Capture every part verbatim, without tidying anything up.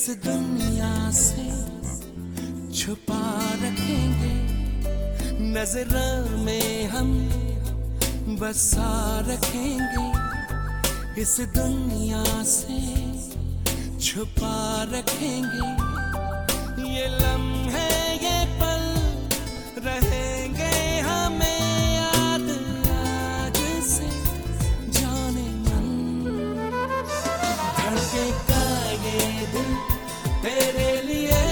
इस दुनिया से छुपा रखेंगे, नजरों में हम बसा रखेंगे। इस दुनिया से छुपा रखेंगे, ये लम्हे ये पल रहेंगे हमें याद आज से। जाने मन धड़केगा ये दिल तेरे लिए,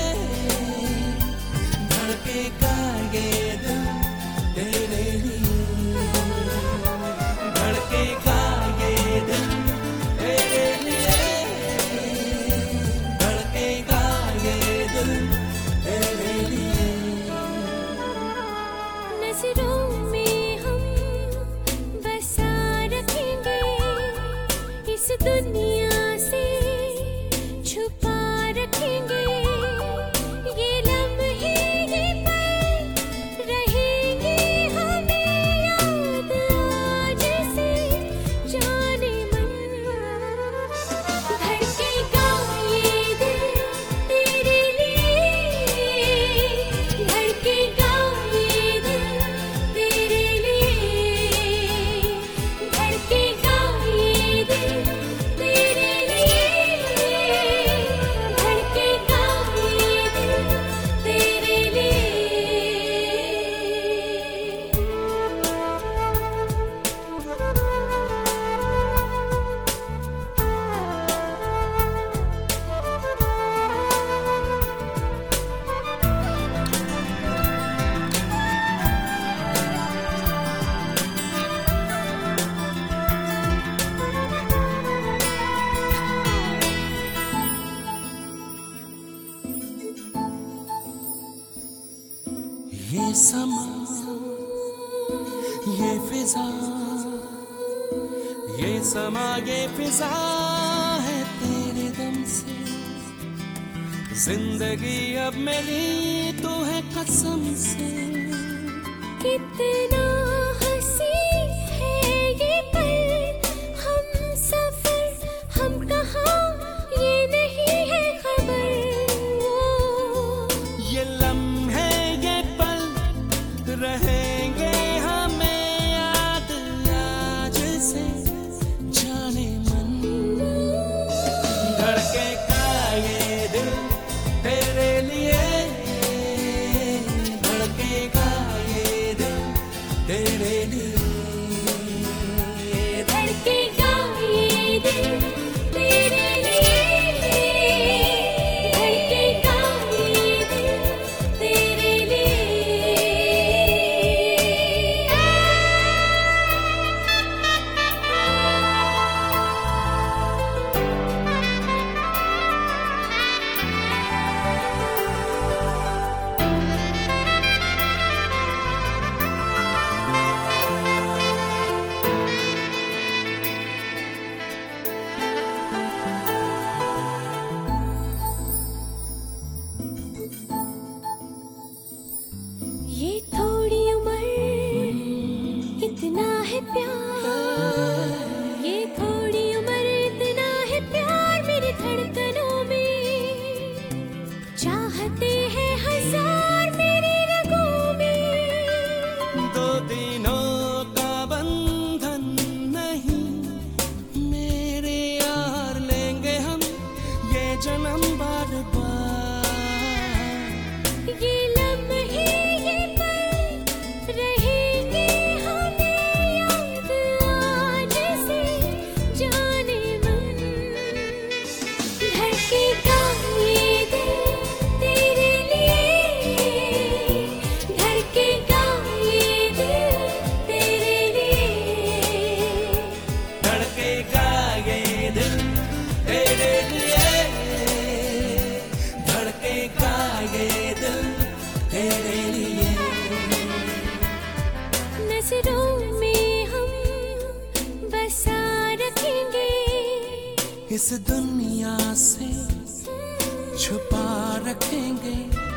धड़केगा ये दिल तेरे लिए, धड़केगा ये दिल तेरे लिए, धड़केगा ये दिल तेरे लिए। नजरों में हम बसा रखेंगे, इस दुनिया से छुपा रखेंगे। ये लम्हे ये पल रहेंगे हमें याद आज से। जाने मन धड़केगा ये दिल तेरे लिए, धड़केगा ये दिल तेरे लिए, धड़केगा ये दिल तेरे लिए, धड़केगा ये दिल तेरे लिए। ये समा ये फिजा, ये समा ये फिजा है तेरे दम से। जिंदगी अब मेरी तू है कसम से। कितना हंसी है ये पल, हम सफर हम कहाँ ये नहीं है खबर। वो ये लम्हे ये पल रहेंगे हमें याद आज से। जाने मन धड़केगा ये दिल तेरे लिए, धड़केगा ये दिल तेरे लिए, धड़केगा ये दिल तेरे लिए, धड़केगा ये दिल तेरे लिए। ये थोड़ी उम्र इतना है प्यार, ये थोड़ी उम्र इतना है प्यार। मेरी धड़कनों में चाहते हैं हजार मेरी रगों में। दो दिनों का बंधन नहीं मेरे यार, लेंगे हम ये जन्म बार बार। ये लम्हे ये पल रहेंगे हमें याद आज से। जाने मन धड़केगा ये दिल तेरे लिए, धड़केगा ये दिल तेरे लिए, धड़केगा ये दिल तेरे लिए, धड़केगा ये दिल तेरे लिए। नजरों में हम बसा रखेंगे, इस दुनिया से छुपा रखेंगे।